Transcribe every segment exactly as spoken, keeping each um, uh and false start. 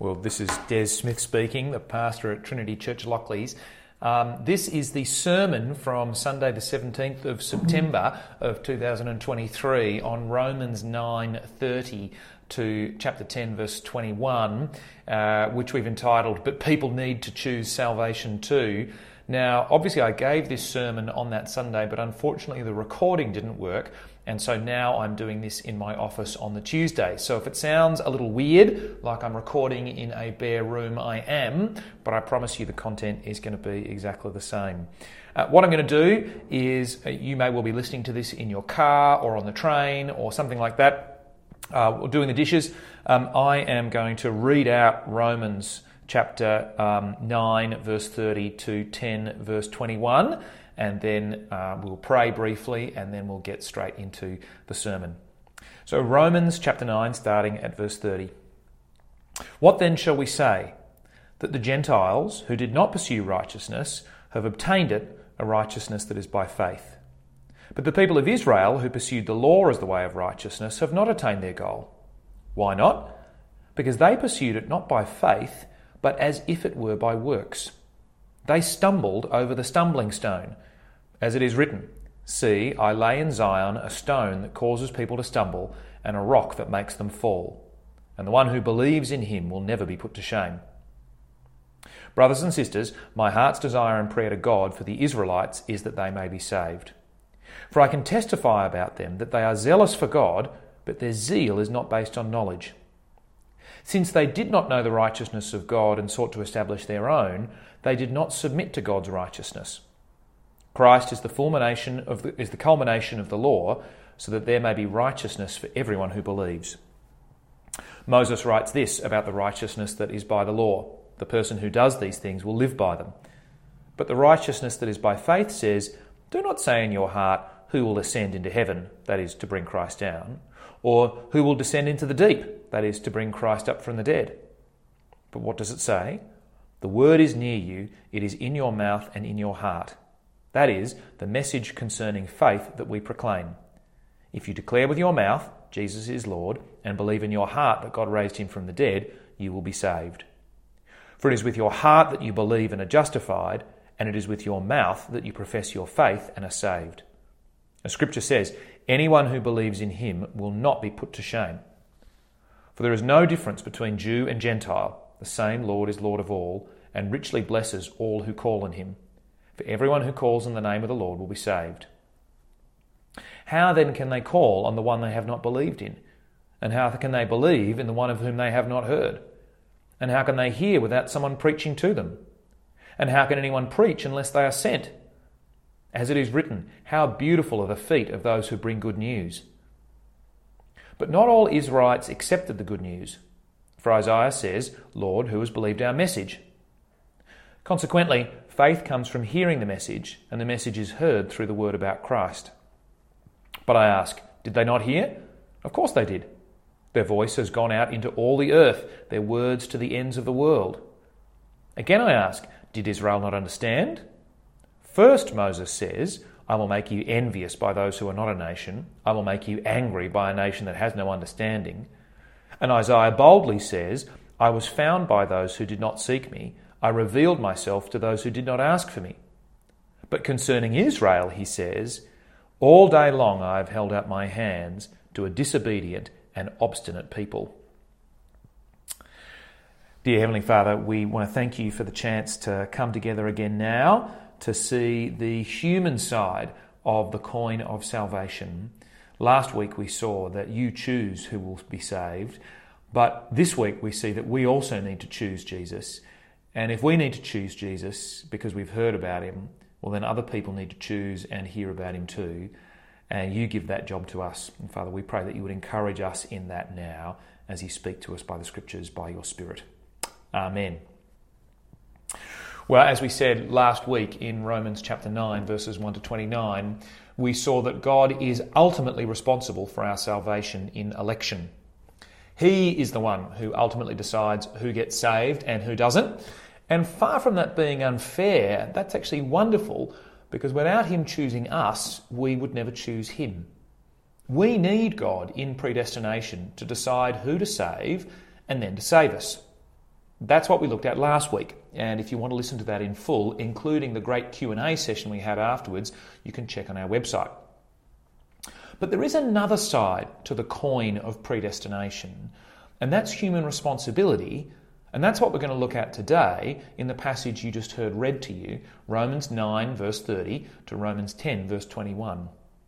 Well, this is Des Smith speaking, the pastor at Trinity Church Lockleys. Um, this is the sermon from Sunday the seventeenth of September of two thousand twenty-three on Romans nine thirty to chapter ten verse twenty-one, uh, which we've entitled, "But People Need to Choose Salvation Too." Now, obviously I gave this sermon on that Sunday, but unfortunately the recording didn't work, and so now I'm doing this in my office on the Tuesday. So if it sounds a little weird, like I'm recording in a bare room, I am, but I promise you the content is going to be exactly the same. Uh, what I'm going to do is, uh, you may well be listening to this in your car or on the train or something like that, uh, or doing the dishes. Um, I am going to read out Romans chapter um, nine verse thirty to ten verse twenty-one, and then uh, we'll pray briefly and then we'll get straight into the sermon. So Romans chapter nine, starting at verse thirty. "What then shall we say? That the Gentiles who did not pursue righteousness have obtained it, a righteousness that is by faith. But the people of Israel who pursued the law as the way of righteousness have not attained their goal. Why not? Because they pursued it not by faith, but as if it were by works. They stumbled over the stumbling stone. As it is written, 'See, I lay in Zion a stone that causes people to stumble, and a rock that makes them fall. And the one who believes in him will never be put to shame.' Brothers and sisters, my heart's desire and prayer to God for the Israelites is that they may be saved. For I can testify about them that they are zealous for God, but their zeal is not based on knowledge. Since they did not know the righteousness of God and sought to establish their own, they did not submit to God's righteousness. Christ is the culmination of the, is the culmination of the law, so that there may be righteousness for everyone who believes. Moses writes this about the righteousness that is by the law. The person who does these things will live by them. But the righteousness that is by faith says, 'Do not say in your heart, who will ascend into heaven,' that is, to bring Christ down, or 'who will descend into the deep,' that is, to bring Christ up from the dead. But what does it say? The word is near you, it is in your mouth and in your heart. That is, the message concerning faith that we proclaim. If you declare with your mouth, Jesus is Lord, and believe in your heart that God raised him from the dead, you will be saved. For it is with your heart that you believe and are justified, and it is with your mouth that you profess your faith and are saved. As Scripture says, anyone who believes in him will not be put to shame. For there is no difference between Jew and Gentile. The same Lord is Lord of all, and richly blesses all who call on him. For everyone who calls on the name of the Lord will be saved. How then can they call on the one they have not believed in? And how can they believe in the one of whom they have not heard? And how can they hear without someone preaching to them? And how can anyone preach unless they are sent? As it is written, how beautiful are the feet of those who bring good news. But not all Israelites accepted the good news. For Isaiah says, 'Lord, who has believed our message?' Consequently, faith comes from hearing the message, and the message is heard through the word about Christ. But I ask, did they not hear? Of course they did. Their voice has gone out into all the earth, their words to the ends of the world. Again I ask, did Israel not understand? First, Moses says, 'I will make you envious by those who are not a nation. I will make you angry by a nation that has no understanding.' And Isaiah boldly says, 'I was found by those who did not seek me. I revealed myself to those who did not ask for me.' But concerning Israel, he says, 'All day long I have held out my hands to a disobedient and obstinate people.'" Dear Heavenly Father, we want to thank you for the chance to come together again now to see the human side of the coin of salvation. Last week we saw that you choose who will be saved, but this week we see that we also need to choose Jesus. And if we need to choose Jesus because we've heard about him, well then other people need to choose and hear about him too. And you give that job to us. And Father, we pray that you would encourage us in that now as you speak to us by the Scriptures, by your Spirit. Amen. Well, as we said last week in Romans chapter nine, verses one to twenty-nine, we saw that God is ultimately responsible for our salvation in election. He is the one who ultimately decides who gets saved and who doesn't. And far from that being unfair, that's actually wonderful, because without him choosing us, we would never choose him. We need God in predestination to decide who to save and then to save us. That's what we looked at last week, and if you want to listen to that in full, including the great Q and A session we had afterwards, you can check on our website. But there is another side to the coin of predestination, and that's human responsibility, and that's what we're going to look at today in the passage you just heard read to you, Romans nine verse thirty to Romans ten verse twenty-one.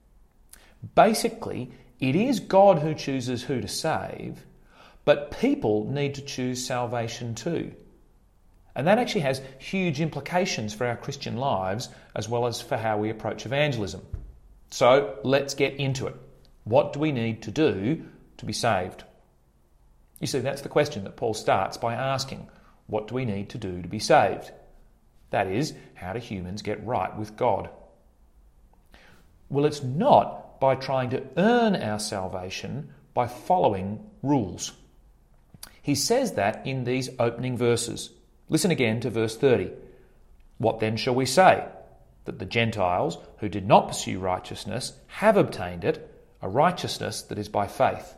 Basically, it is God who chooses who to save, but people need to choose salvation too. And that actually has huge implications for our Christian lives as well as for how we approach evangelism. So let's get into it. What do we need to do to be saved? You see, that's the question that Paul starts by asking. What do we need to do to be saved? That is, how do humans get right with God? Well, it's not by trying to earn our salvation by following rules. He says that in these opening verses. Listen again to verse thirty. What then shall we say? That the Gentiles who did not pursue righteousness have obtained it, a righteousness that is by faith.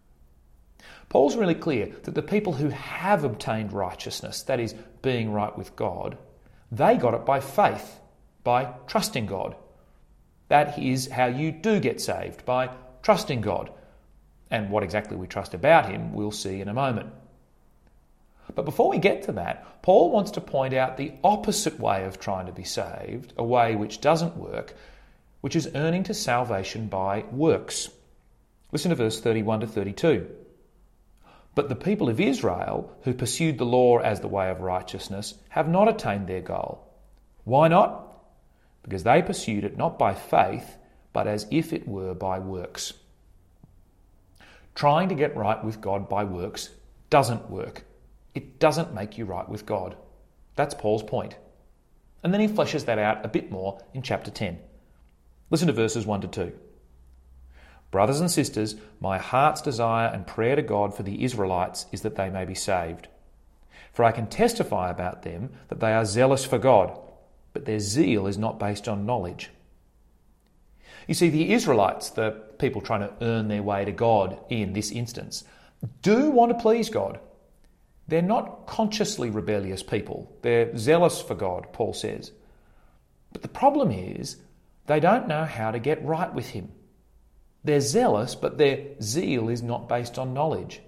Paul's really clear that the people who have obtained righteousness, that is, being right with God, they got it by faith, by trusting God. That is how you do get saved, by trusting God. And what exactly we trust about him, we'll see in a moment. But before we get to that, Paul wants to point out the opposite way of trying to be saved, a way which doesn't work, which is earning to salvation by works. Listen to verse thirty-one to thirty-two. But the people of Israel, who pursued the law as the way of righteousness, have not attained their goal. Why not? Because they pursued it not by faith, but as if it were by works. Trying to get right with God by works doesn't work. It doesn't make you right with God. That's Paul's point. And then he fleshes that out a bit more in chapter ten. Listen to verses one to two. Brothers and sisters, my heart's desire and prayer to God for the Israelites is that they may be saved. For I can testify about them that they are zealous for God, but their zeal is not based on knowledge. You see, the Israelites, the people trying to earn their way to God in this instance, do want to please God. They're not consciously rebellious people. They're zealous for God, Paul says. But the problem is they don't know how to get right with him. They're zealous, but their zeal is not based on knowledge.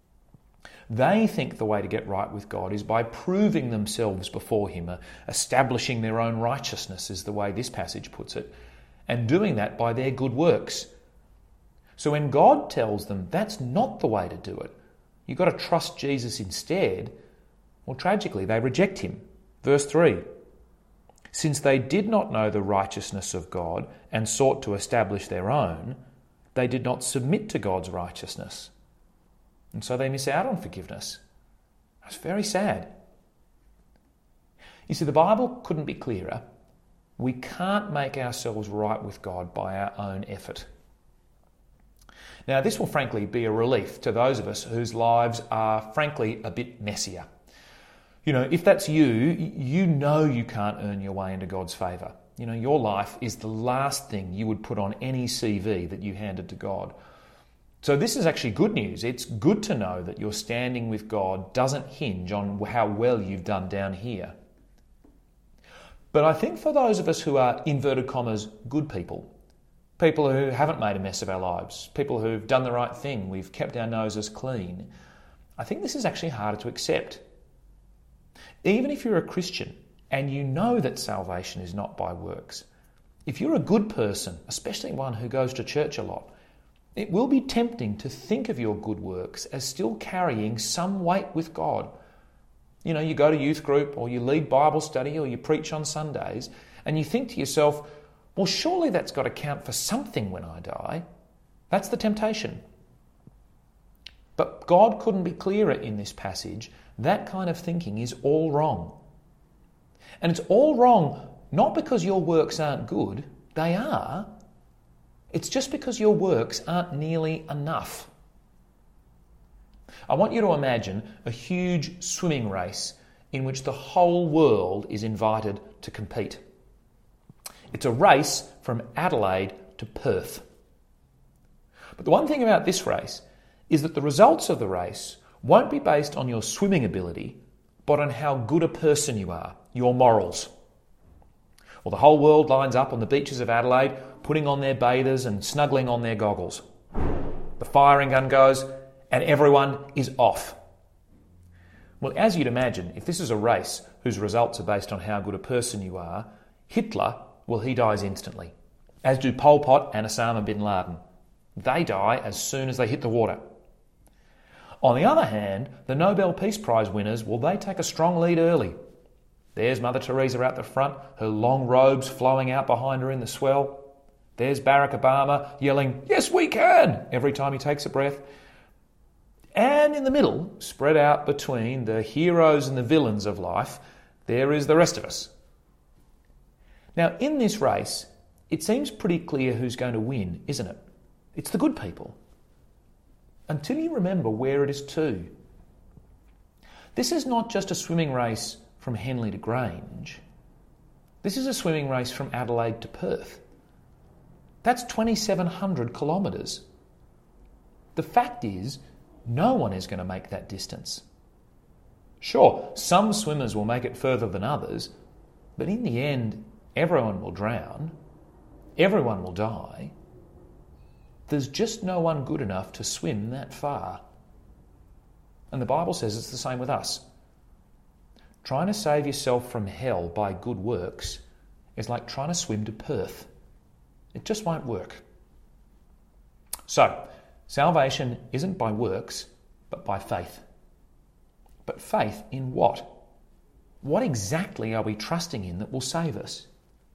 They think the way to get right with God is by proving themselves before him, establishing their own righteousness is the way this passage puts it, and doing that by their good works. So when God tells them that's not the way to do it, you've got to trust Jesus instead, well, tragically, they reject him. Verse three, since they did not know the righteousness of God and sought to establish their own, they did not submit to God's righteousness. And so they miss out on forgiveness. That's very sad. You see, the Bible couldn't be clearer. We can't make ourselves right with God by our own effort. Now, this will frankly be a relief to those of us whose lives are frankly a bit messier. You know, if that's you, you know you can't earn your way into God's favour. You know, your life is the last thing you would put on any C V that you handed to God. So this is actually good news. It's good to know that your standing with God doesn't hinge on how well you've done down here. But I think for those of us who are, inverted commas, good people, people who haven't made a mess of our lives, people who've done the right thing, we've kept our noses clean, I think this is actually harder to accept. Even if you're a Christian and you know that salvation is not by works, if you're a good person, especially one who goes to church a lot, it will be tempting to think of your good works as still carrying some weight with God. You know, you go to youth group or you lead Bible study or you preach on Sundays and you think to yourself, well, surely that's got to count for something when I die. That's the temptation. But God couldn't be clearer in this passage. That kind of thinking is all wrong. And it's all wrong not because your works aren't good. They are. It's just because your works aren't nearly enough. I want you to imagine a huge swimming race in which the whole world is invited to compete. It's a race from Adelaide to Perth. But the one thing about this race is that the results of the race won't be based on your swimming ability, but on how good a person you are, your morals. Well, the whole world lines up on the beaches of Adelaide, putting on their bathers and snuggling on their goggles. The firing gun goes, and everyone is off. Well, as you'd imagine, if this is a race whose results are based on how good a person you are, Hitler, well, he dies instantly, as do Pol Pot and Osama bin Laden. They die as soon as they hit the water. On the other hand, the Nobel Peace Prize winners, well, they take a strong lead early. There's Mother Teresa out the front, her long robes flowing out behind her in the swell. There's Barack Obama yelling, "Yes, we can," every time he takes a breath. And in the middle, spread out between the heroes and the villains of life, there is the rest of us. Now, in this race, it seems pretty clear who's going to win, isn't it? It's the good people. Until you remember where it is to. This is not just a swimming race from Henley to Grange. This is a swimming race from Adelaide to Perth. That's twenty-seven hundred kilometres. The fact is, no one is going to make that distance. Sure, some swimmers will make it further than others, but in the end, everyone will drown. Everyone will die. There's just no one good enough to swim that far. And the Bible says it's the same with us. Trying to save yourself from hell by good works is like trying to swim to Perth. It just won't work. So, salvation isn't by works, but by faith. But faith in what? What exactly are we trusting in that will save us?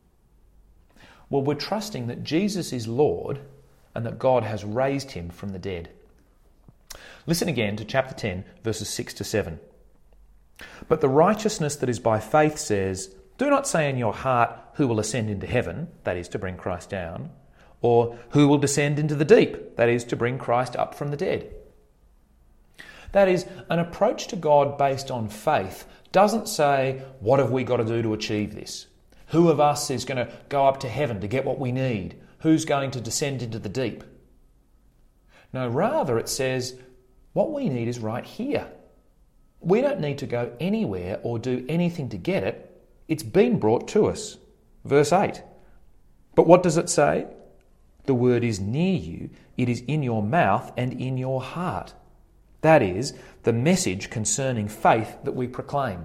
Well, we're trusting that Jesus is Lord and that God has raised him from the dead. Listen again to chapter ten, verses six to seven. But the righteousness that is by faith says, "Do not say in your heart, who will ascend into heaven," that is, to bring Christ down, or who will descend into the deep, that is, to bring Christ up from the dead. That is, an approach to God based on faith doesn't say, what have we got to do to achieve this? Who of us is going to go up to heaven to get what we need? Who's going to descend into the deep? No, rather it says, what we need is right here. We don't need to go anywhere or do anything to get it. It's been brought to us. Verse eight. But what does it say? The word is near you. It is in your mouth and in your heart. That is, the message concerning faith that we proclaim.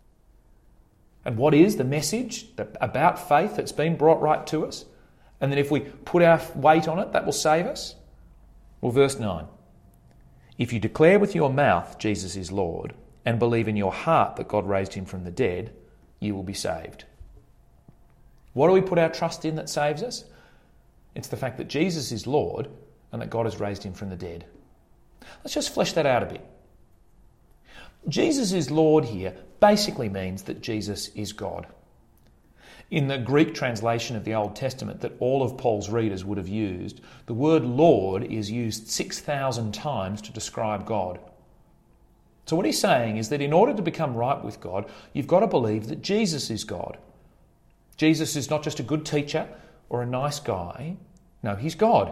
And what is the message about faith that's been brought right to us? And then if we put our weight on it, that will save us? Well, verse nine. If you declare with your mouth Jesus is Lord and believe in your heart that God raised him from the dead, you will be saved. What do we put our trust in that saves us? It's the fact that Jesus is Lord and that God has raised him from the dead. Let's just flesh that out a bit. Jesus is Lord here basically means that Jesus is God. In the Greek translation of the Old Testament that all of Paul's readers would have used, the word Lord is used six thousand times to describe God. So what he's saying is that in order to become right with God, you've got to believe that Jesus is God. Jesus is not just a good teacher or a nice guy. No, he's God.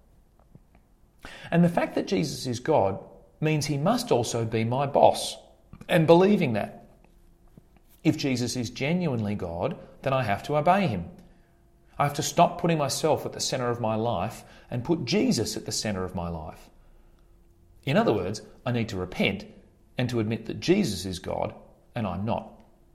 And the fact that Jesus is God means he must also be my boss. And believing that. If Jesus is genuinely God, then I have to obey him. I have to stop putting myself at the centre of my life and put Jesus at the centre of my life. In other words, I need to repent and to admit that Jesus is God and I'm not.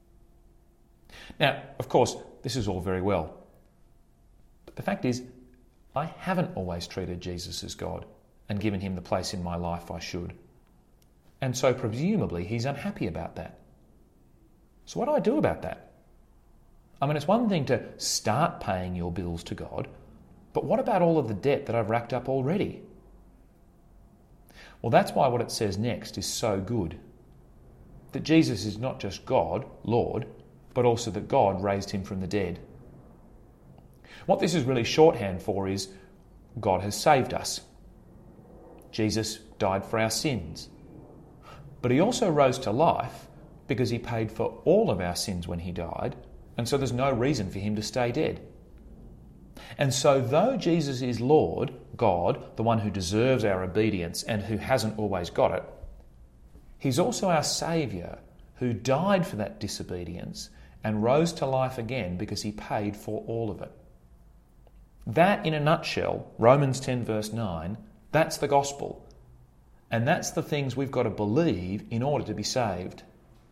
Now, of course, this is all very well. But the fact is, I haven't always treated Jesus as God and given him the place in my life I should. And so presumably he's unhappy about that. So what do I do about that? I mean, it's one thing to start paying your bills to God, but what about all of the debt that I've racked up already? Well, that's why what it says next is so good. That Jesus is not just God, Lord, but also that God raised him from the dead. What this is really shorthand for is God has saved us. Jesus died for our sins. But he also rose to life because he paid for all of our sins when he died, and so there's no reason for him to stay dead. And so though Jesus is Lord, God, the one who deserves our obedience and who hasn't always got it, he's also our Saviour, who died for that disobedience and rose to life again because he paid for all of it. That, in a nutshell, Romans ten verse nine, that's the gospel. And that's the things we've got to believe in order to be saved.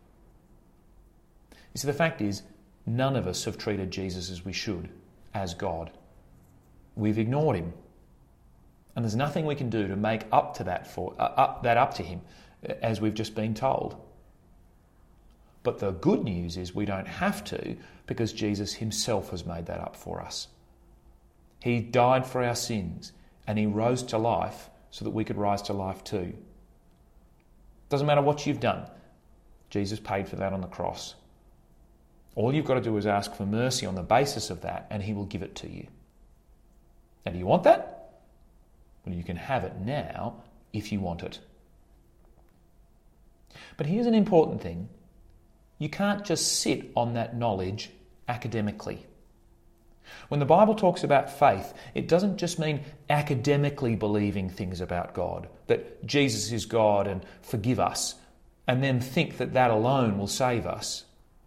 You see, the fact is, none of us have treated Jesus as we should, as God. We've ignored him. And there's nothing we can do to make up to that for uh, up that up to him, as we've just been told. But the good news is we don't have to, because Jesus himself has made that up for us. He died for our sins and he rose to life so that we could rise to life too. Doesn't matter what you've done. Jesus paid for that on the cross. All you've got to do is ask for mercy on the basis of that and he will give it to you. Now, do you want that? Well, you can have it now if you want it. But here's an important thing. You can't just sit on that knowledge academically. When the Bible talks about faith, it doesn't just mean academically believing things about God, that Jesus is God and forgive us, and then think that that alone will save us.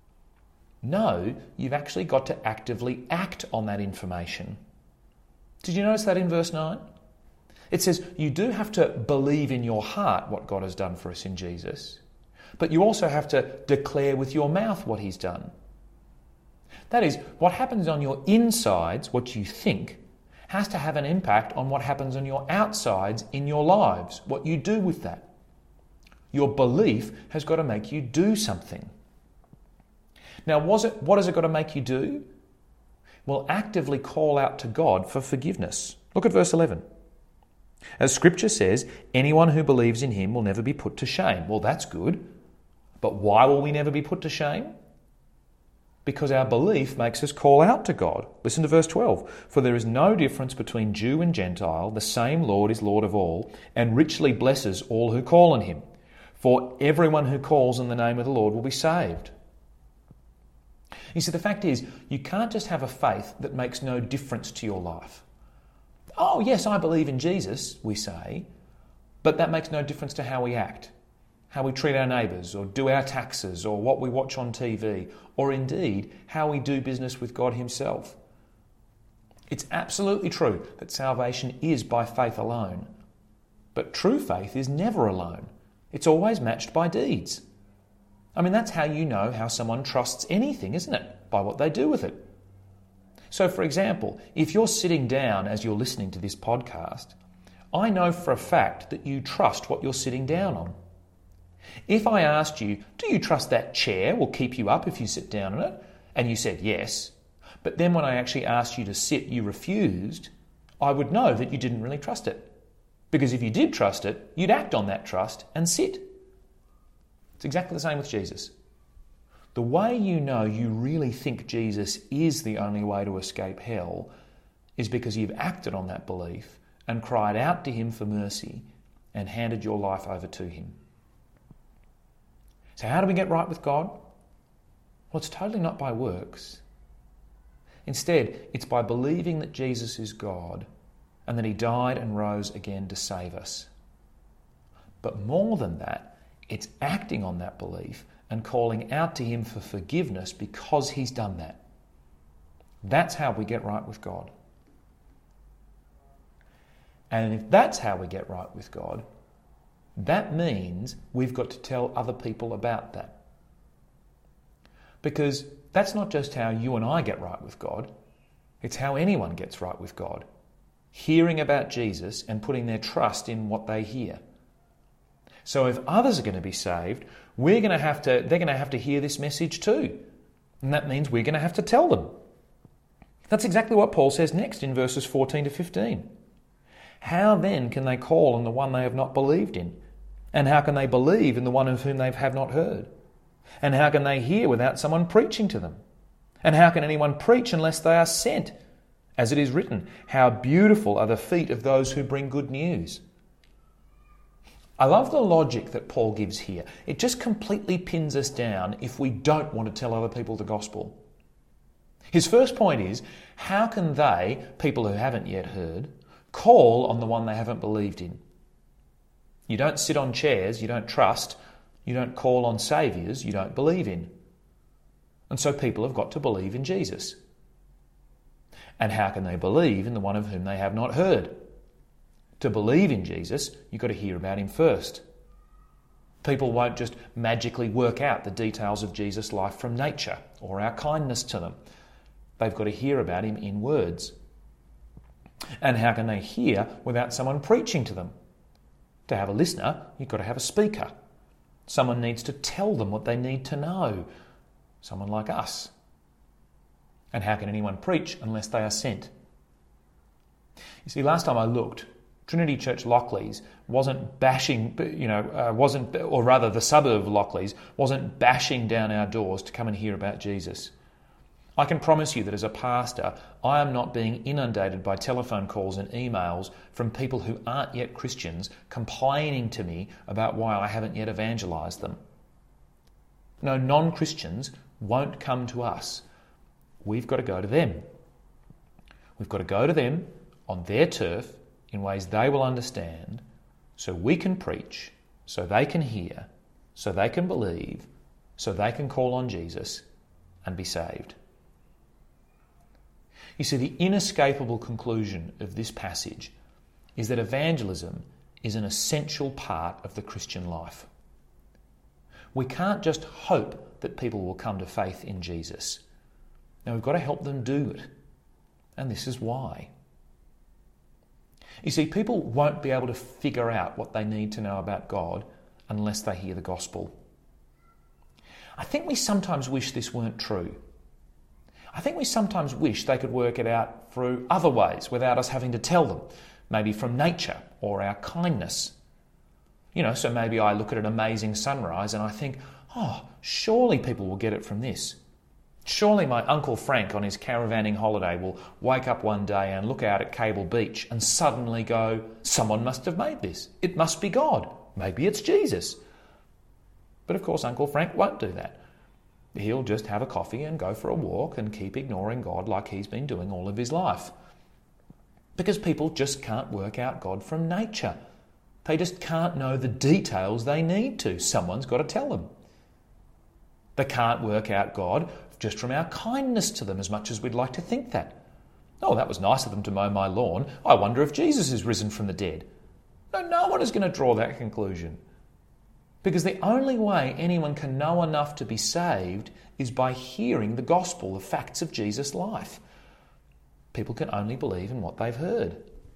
No, you've actually got to actively act on that information. Did you notice that in verse nine? It says you do have to believe in your heart what God has done for us in Jesus, but you also have to declare with your mouth what he's done. That is, what happens on your insides, what you think, has to have an impact on what happens on your outsides in your lives, what you do with that. Your belief has got to make you do something. Now, was it, what has it got to make you do? Well, actively call out to God for forgiveness. Look at verse eleven. As Scripture says, anyone who believes in him will never be put to shame. Well, that's good. But why will we never be put to shame? Because our belief makes us call out to God. Listen to verse twelve. For there is no difference between Jew and Gentile. The same Lord is Lord of all, and richly blesses all who call on him. For everyone who calls in the name of the Lord will be saved. You see, the fact is, you can't just have a faith that makes no difference to your life. Oh, yes, I believe in Jesus, we say, but that makes no difference to how we act, how we treat our neighbours, or do our taxes, or what we watch on T V, or indeed how we do business with God himself. It's absolutely true that salvation is by faith alone, but true faith is never alone. It's always matched by deeds. I mean, that's how you know how someone trusts anything, isn't it? By what they do with it. So, for example, if you're sitting down as you're listening to this podcast, I know for a fact that you trust what you're sitting down on. If I asked you, do you trust that chair will keep you up if you sit down on it? And you said yes, but then when I actually asked you to sit, you refused, I would know that you didn't really trust it. Because if you did trust it, you'd act on that trust and sit. It's exactly the same with Jesus. The way you know you really think Jesus is the only way to escape hell is because you've acted on that belief and cried out to him for mercy and handed your life over to him. So how do we get right with God? Well, it's totally not by works. Instead, it's by believing that Jesus is God and that he died and rose again to save us. But more than that, it's acting on that belief and calling out to him for forgiveness because he's done that. That's how we get right with God. And if that's how we get right with God, that means we've got to tell other people about that. Because that's not just how you and I get right with God, it's how anyone gets right with God. Hearing about Jesus and putting their trust in what they hear. So if others are going to be saved, we're going to have to, they're going to have to hear this message too. And that means we're going to have to tell them. That's exactly what Paul says next in verses fourteen to fifteen. How then can they call on the one they have not believed in? And how can they believe in the one of whom they have not heard? And how can they hear without someone preaching to them? And how can anyone preach unless they are sent? As it is written, how beautiful are the feet of those who bring good news. I love the logic that Paul gives here. It just completely pins us down if we don't want to tell other people the gospel. His first point is, how can they, people who haven't yet heard, call on the one they haven't believed in? You don't sit on chairs you don't trust. You don't call on saviours you don't believe in. And so people have got to believe in Jesus. And how can they believe in the one of whom they have not heard? To believe in Jesus, you've got to hear about him first. People won't just magically work out the details of Jesus' life from nature or our kindness to them. They've got to hear about him in words. And how can they hear without someone preaching to them? To have a listener, you've got to have a speaker. Someone needs to tell them what they need to know. Someone like us. And how can anyone preach unless they are sent? You see, last time I looked, Trinity Church Lockleys wasn't bashing, you know, uh, wasn't, or rather the suburb of Lockleys wasn't bashing down our doors to come and hear about Jesus. I can promise you that as a pastor, I am not being inundated by telephone calls and emails from people who aren't yet Christians complaining to me about why I haven't yet evangelised them. No, non-Christians won't come to us. We've got to go to them. We've got to go to them on their turf in ways they will understand, so we can preach, so they can hear, so they can believe, so they can call on Jesus and be saved. You see, the inescapable conclusion of this passage is that evangelism is an essential part of the Christian life. We can't just hope that people will come to faith in Jesus. Now, we've got to help them do it. And this is why. You see, people won't be able to figure out what they need to know about God unless they hear the gospel. I think we sometimes wish this weren't true. I think we sometimes wish they could work it out through other ways without us having to tell them, maybe from nature or our kindness. You know, so maybe I look at an amazing sunrise and I think, oh, surely people will get it from this. Surely my Uncle Frank on his caravanning holiday will wake up one day and look out at Cable Beach and suddenly go, someone must have made this. It must be God. Maybe it's Jesus. But of course Uncle Frank won't do that. He'll just have a coffee and go for a walk and keep ignoring God like he's been doing all of his life. Because people just can't work out God from nature. They just can't know the details they need to. Someone's got to tell them. They can't work out God just from our kindness to them, as much as we'd like to think that. Oh, that was nice of them to mow my lawn. I wonder if Jesus is risen from the dead. No, no one is going to draw that conclusion. Because the only way anyone can know enough to be saved is by hearing the gospel, the facts of Jesus' life. People can only believe in what they've heard.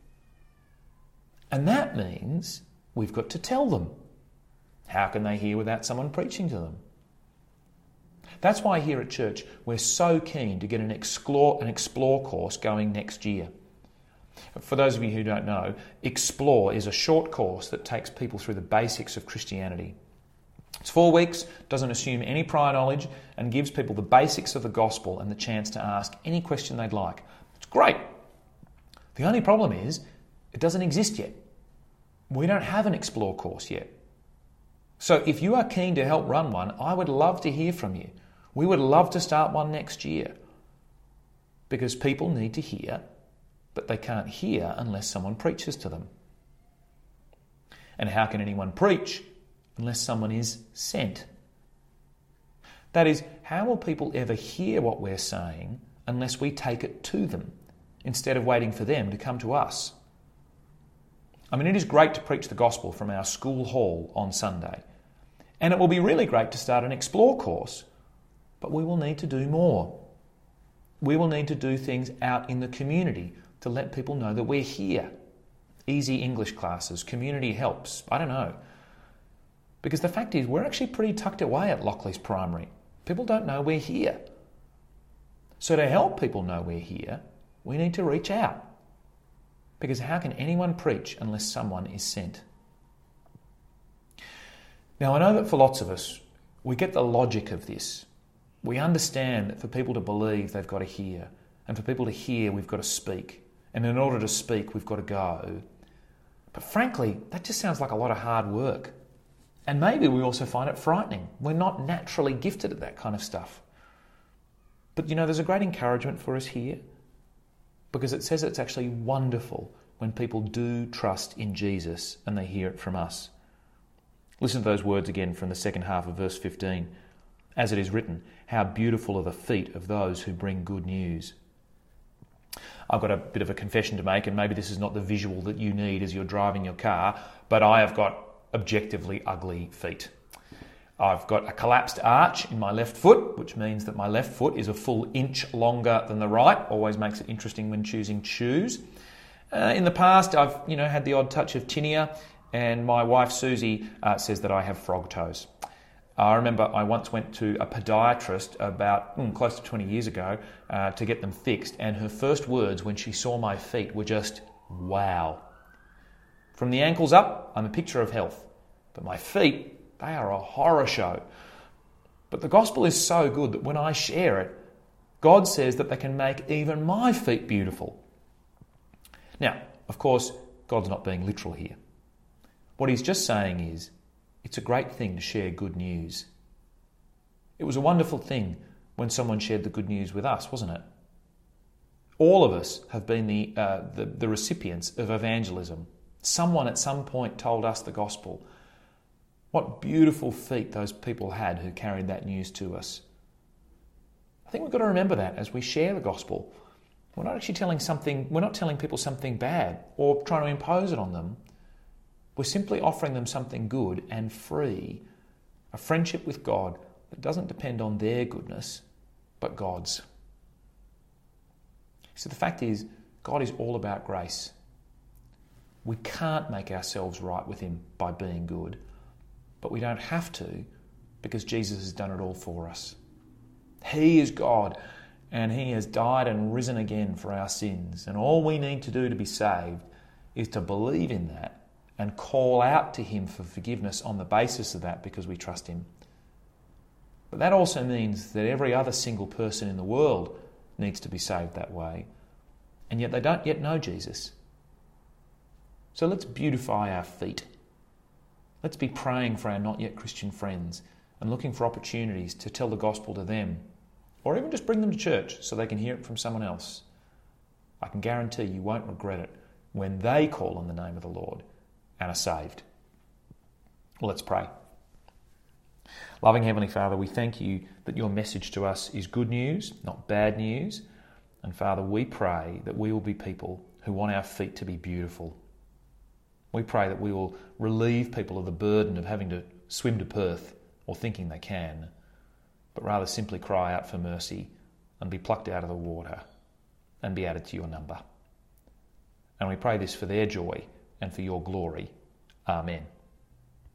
And that means we've got to tell them. How can they hear without someone preaching to them? That's why here at church we're so keen to get an Explore, an Explore course going next year. For those of you who don't know, Explore is a short course that takes people through the basics of Christianity. It's four weeks, doesn't assume any prior knowledge, and gives people the basics of the gospel and the chance to ask any question they'd like. It's great. The only problem is it doesn't exist yet. We don't have an Explore course yet. So if you are keen to help run one, I would love to hear from you. We would love to start one next year. Because people need to hear, but they can't hear unless someone preaches to them. And how can anyone preach unless someone is sent? That is, how will people ever hear what we're saying unless we take it to them, instead of waiting for them to come to us? I mean, it is great to preach the gospel from our school hall on Sunday. And it will be really great to start an Explore course. But we will need to do more. We will need to do things out in the community to let people know that we're here. Easy English classes, community helps, I don't know. Because the fact is, we're actually pretty tucked away at Lockleys Primary. People don't know we're here. So to help people know we're here, we need to reach out. Because how can anyone preach unless someone is sent? Now, I know that for lots of us, we get the logic of this. We understand that for people to believe, they've got to hear. And for people to hear, we've got to speak. And in order to speak, we've got to go. But frankly, that just sounds like a lot of hard work. And maybe we also find it frightening. We're not naturally gifted at that kind of stuff. But you know, there's a great encouragement for us here. Because it says it's actually wonderful when people do trust in Jesus and they hear it from us. Listen to those words again from the second half of verse fifteen. As it is written, how beautiful are the feet of those who bring good news. I've got a bit of a confession to make, and maybe this is not the visual that you need as you're driving your car, but I have got objectively ugly feet. I've got a collapsed arch in my left foot, which means that my left foot is a full inch longer than the right. Always makes it interesting when choosing shoes. Uh, in the past, I've you know had the odd touch of tinea, and my wife Susie uh, says that I have frog toes. I remember I once went to a podiatrist about mm, close to twenty years ago uh, to get them fixed, and her first words when she saw my feet were just, wow. From the ankles up, I'm a picture of health, but my feet, they are a horror show. But the gospel is so good that when I share it, God says that they can make even my feet beautiful. Now, of course, God's not being literal here. What he's just saying is, it's a great thing to share good news. It was a wonderful thing when someone shared the good news with us, wasn't it? All of us have been the, uh, the, the recipients of evangelism. Someone at some point told us the gospel. What beautiful feet those people had who carried that news to us. I think we've got to remember that as we share the gospel. We're not actually telling something, we're not telling people something bad or trying to impose it on them. We're simply offering them something good and free, a friendship with God that doesn't depend on their goodness, but God's. So the fact is, God is all about grace. We can't make ourselves right with him by being good, but we don't have to because Jesus has done it all for us. He is God, and he has died and risen again for our sins, and all we need to do to be saved is to believe in that and call out to him for forgiveness on the basis of that because we trust him. But that also means that every other single person in the world needs to be saved that way, and yet they don't yet know Jesus. So let's beautify our feet. Let's be praying for our not yet Christian friends and looking for opportunities to tell the gospel to them, or even just bring them to church so they can hear it from someone else. I can guarantee you won't regret it when they call on the name of the Lord and are saved. Well, let's pray. Loving Heavenly Father, we thank you that your message to us is good news, not bad news. And Father, we pray that we will be people who want our feet to be beautiful. We pray that we will relieve people of the burden of having to swim to Perth or thinking they can, but rather simply cry out for mercy and be plucked out of the water and be added to your number. And we pray this for their joy and for your glory. Amen.